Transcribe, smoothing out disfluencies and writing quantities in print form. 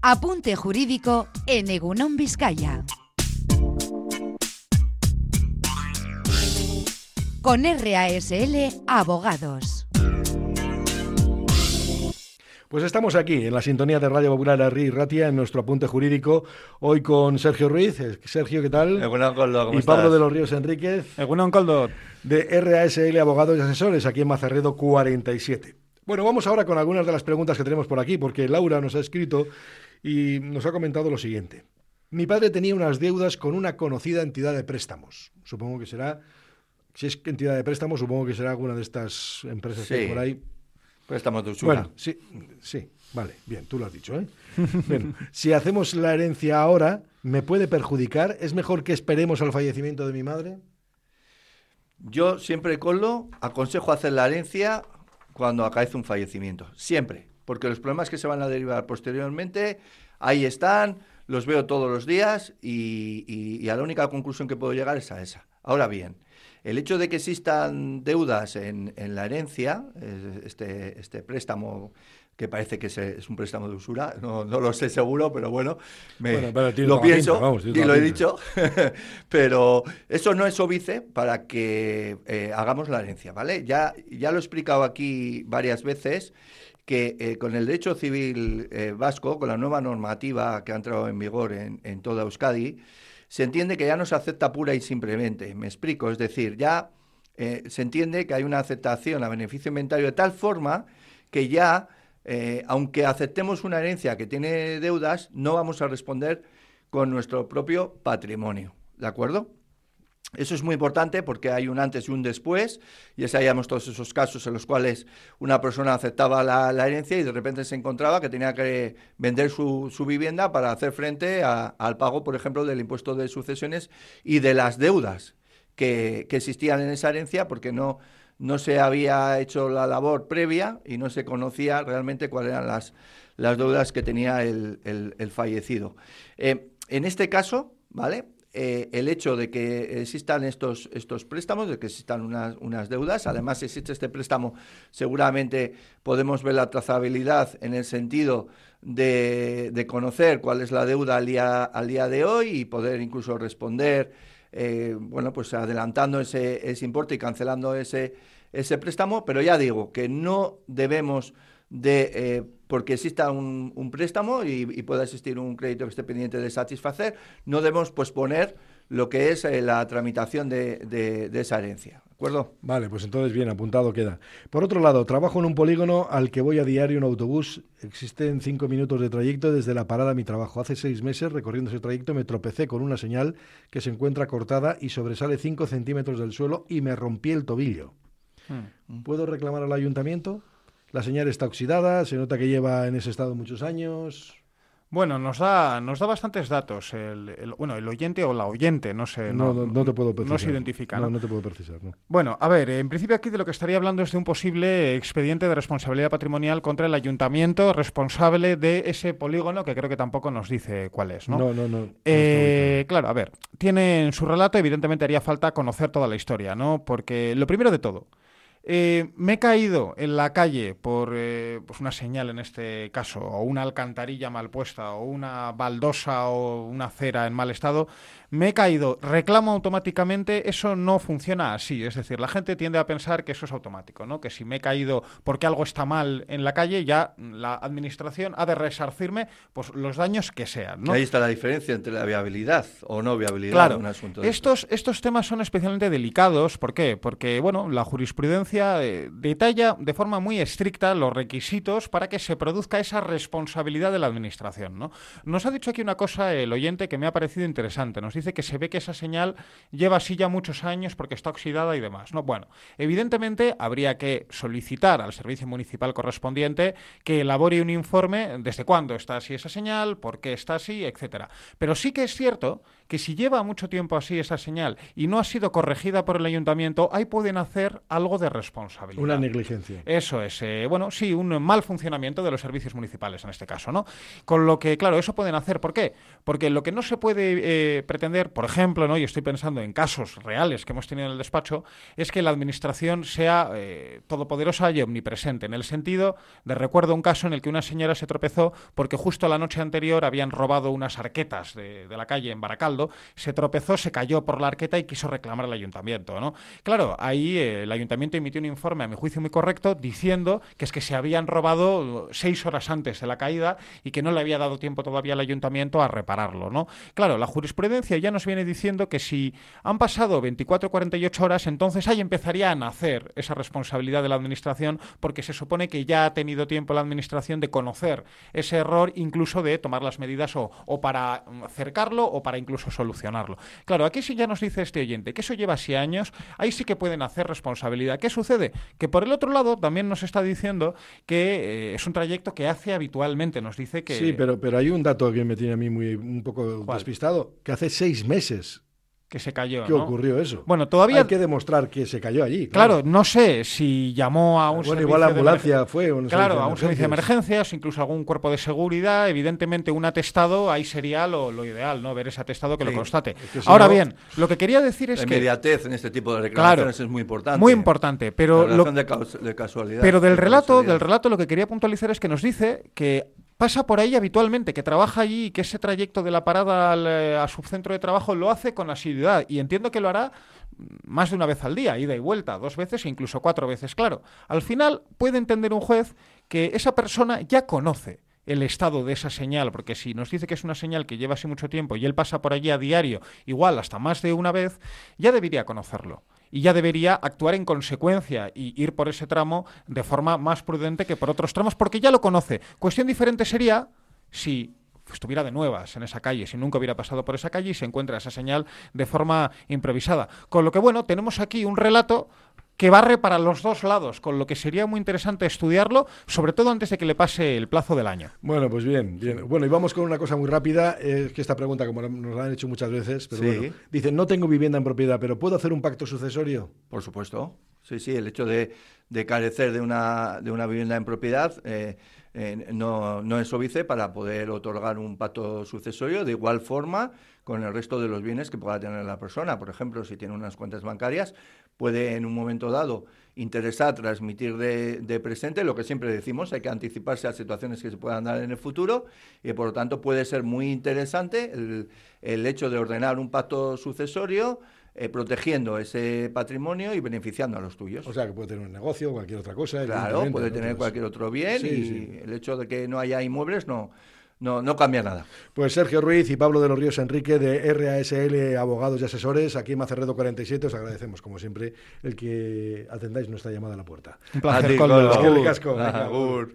Apunte jurídico en Egunon Vizcaya. Con RASL Abogados. Pues estamos aquí, en la sintonía de Radio Popular Herri y Ratia, en nuestro apunte jurídico, hoy con Sergio Ruiz. Sergio, ¿qué tal? Egunon Koldo, ¿cómo y estás? Pablo de los Ríos Enríquez. Egunon Koldo. De RASL Abogados y Asesores, aquí en Mazarredo 47. Bueno, vamos ahora con algunas de las preguntas que tenemos por aquí, porque Laura nos ha escrito y nos ha comentado lo siguiente. Mi padre tenía unas deudas con una conocida entidad de préstamos. Supongo que será, si es entidad de préstamos, supongo que será alguna de estas empresas que hay por ahí. Préstamos de usura. Bueno, sí, vale, bien, tú lo has dicho, ¿eh? Bien, si hacemos la herencia ahora, ¿me puede perjudicar? ¿Es mejor que esperemos al fallecimiento de mi madre? Yo siempre, Koldo, aconsejo hacer la herencia cuando acaece un fallecimiento. Siempre. Porque los problemas que se van a derivar posteriormente, ahí están, los veo todos los días y a la única conclusión que puedo llegar es a esa. Ahora bien, el hecho de que existan deudas en la herencia, este préstamo que parece que es un préstamo de usura, no lo sé seguro, pero bueno, lo pienso y lo he dicho, pero eso no es óbice para que hagamos la herencia, ¿vale? Ya lo he explicado aquí varias veces, que con el derecho civil vasco, con la nueva normativa que ha entrado en vigor en toda Euskadi, se entiende que ya no se acepta pura y simplemente. Me explico, es decir, ya se entiende que hay una aceptación a beneficio inventario de tal forma que ya, aunque aceptemos una herencia que tiene deudas, no vamos a responder con nuestro propio patrimonio, ¿de acuerdo? Eso es muy importante porque hay un antes y un después, y sabíamos todos esos casos en los cuales una persona aceptaba la herencia y de repente se encontraba que tenía que vender su vivienda para hacer frente al pago, por ejemplo, del impuesto de sucesiones y de las deudas que existían en esa herencia, porque no se había hecho la labor previa y no se conocía realmente cuáles eran las deudas que tenía el fallecido. En este caso, ¿vale?, el hecho de que existan estos préstamos, de que existan unas deudas, además si existe este préstamo, seguramente podemos ver la trazabilidad en el sentido de conocer cuál es la deuda al día de hoy y poder incluso responder, pues adelantando ese importe y cancelando ese préstamo, pero ya digo que no debemos porque exista un préstamo y pueda existir un crédito que esté pendiente de satisfacer, no debemos posponer lo que es la tramitación de esa herencia, ¿de acuerdo? Vale, pues entonces bien, apuntado queda. Por otro lado, trabajo en un polígono al que voy a diario en autobús. Existen 5 minutos de trayecto desde la parada a mi trabajo. Hace 6 meses, recorriendo ese trayecto, me tropecé con una señal que se encuentra cortada y sobresale 5 centímetros del suelo y me rompí el tobillo. ¿Puedo reclamar al ayuntamiento? La señal está oxidada, se nota que lleva en ese estado muchos años. Bueno, nos da bastantes datos el oyente o la oyente, no sé. No te puedo precisar. No se identifica, ¿no? No te puedo precisar, no. Bueno, a ver, en principio aquí de lo que estaría hablando es de un posible expediente de responsabilidad patrimonial contra el ayuntamiento responsable de ese polígono, que creo que tampoco nos dice cuál es, ¿no? No. Claro, a ver, tiene en su relato, evidentemente haría falta conocer toda la historia, ¿no? Porque lo primero de todo, me he caído en la calle por pues una señal en este caso, o una alcantarilla mal puesta, o una baldosa o una acera en mal estado. Me he caído, reclamo automáticamente. Eso no funciona así. Es decir, la gente tiende a pensar que eso es automático, ¿no? Que si me he caído porque algo está mal en la calle, ya la administración ha de resarcirme pues los daños que sean, ¿no? Ahí está la diferencia entre la viabilidad o no viabilidad, claro, de un asunto de estos temas son especialmente delicados. ¿Por qué? Porque, bueno, la jurisprudencia detalla de forma muy estricta los requisitos para que se produzca esa responsabilidad de la administración, ¿no? Nos ha dicho aquí una cosa el oyente que me ha parecido interesante. Nos dice que se ve que esa señal lleva así ya muchos años porque está oxidada y demás, ¿no? Bueno, evidentemente habría que solicitar al servicio municipal correspondiente que elabore un informe desde cuándo está así esa señal, por qué está así, etcétera. Pero sí que es cierto que si lleva mucho tiempo así esa señal y no ha sido corregida por el ayuntamiento, ahí pueden hacer algo de responsabilidad. Una negligencia. Eso es, bueno, sí, un mal funcionamiento de los servicios municipales en este caso, ¿no? Con lo que, claro, eso pueden hacer. ¿Por qué? Porque lo que no se puede pretender, por ejemplo, ¿no? Y estoy pensando en casos reales que hemos tenido en el despacho, es que la administración sea todopoderosa y omnipresente, en el sentido de, recuerdo un caso en el que una señora se tropezó porque justo la noche anterior habían robado unas arquetas de la calle en Baracaldo, se tropezó, se cayó por la arqueta y quiso reclamar al ayuntamiento, ¿no? Claro, ahí el ayuntamiento emitió un informe, a mi juicio muy correcto, diciendo que es que se habían robado 6 horas antes de la caída y que no le había dado tiempo todavía al ayuntamiento a repararlo, ¿no? Claro, la jurisprudencia ya nos viene diciendo que si han pasado 24 o 48 horas, entonces ahí empezaría a nacer esa responsabilidad de la administración, porque se supone que ya ha tenido tiempo la administración de conocer ese error, incluso de tomar las medidas o para acercarlo o para incluso solucionarlo. Claro, aquí sí ya nos dice este oyente que eso lleva así años, ahí sí que pueden hacer responsabilidad. ¿Qué sucede? Que por el otro lado también nos está diciendo que es un trayecto que hace habitualmente, nos dice que... Sí, pero hay un dato que me tiene a mí un poco ¿Cuál? despistado, que hace 6 meses que se cayó, que ¿no? ocurrió eso. Bueno, todavía... Hay que demostrar que se cayó allí. Claro, no sé si llamó a un servicio igual la de ambulancia fue. Claro, a un servicio de emergencias, incluso algún cuerpo de seguridad. Evidentemente, un atestado, ahí sería lo ideal, ¿no? Ver ese atestado que lo constate. Es que si Ahora no... bien, lo que quería decir es la que... inmediatez en este tipo de reclamaciones es muy importante. Muy importante, pero... La relación de casualidad. Pero del relato lo que quería puntualizar es que nos dice que pasa por ahí habitualmente, que trabaja allí y que ese trayecto de la parada a su centro de trabajo lo hace con asiduidad. Y entiendo que lo hará más de una vez al día, ida y vuelta, 2 veces e incluso 4 veces, claro. Al final puede entender un juez que esa persona ya conoce el estado de esa señal, porque si nos dice que es una señal que lleva así mucho tiempo y él pasa por allí a diario, igual hasta más de una vez, ya debería conocerlo. Y ya debería actuar en consecuencia y ir por ese tramo de forma más prudente que por otros tramos, porque ya lo conoce. Cuestión diferente sería si estuviera de nuevas en esa calle, si nunca hubiera pasado por esa calle y se encuentra esa señal de forma improvisada. Con lo que, bueno, tenemos aquí un relato que barre para los dos lados, con lo que sería muy interesante estudiarlo, sobre todo antes de que le pase el plazo del año. Bueno, pues bien. Bueno, y vamos con una cosa muy rápida, que esta pregunta, como nos la han hecho muchas veces, pero bueno, dice, no tengo vivienda en propiedad, pero ¿puedo hacer un pacto sucesorio? Por supuesto. Sí, el hecho de carecer de una vivienda en propiedad no es óbice para poder otorgar un pacto sucesorio de igual forma con el resto de los bienes que pueda tener la persona. Por ejemplo, si tiene unas cuentas bancarias, puede en un momento dado interesar transmitir de presente, lo que siempre decimos, hay que anticiparse a situaciones que se puedan dar en el futuro y por lo tanto puede ser muy interesante el hecho de ordenar un pacto sucesorio protegiendo ese patrimonio y beneficiando a los tuyos. O sea, que puede tener un negocio o cualquier otra cosa. Claro, puede tener cualquier otro bien el hecho de que no haya inmuebles no cambia nada. Pues Sergio Ruiz y Pablo de los Ríos Enrique de RASL Abogados y Asesores, aquí en Macerredo 47, os agradecemos como siempre el que atendáis nuestra llamada a la puerta. Un placer, Colo. Casco. Agur.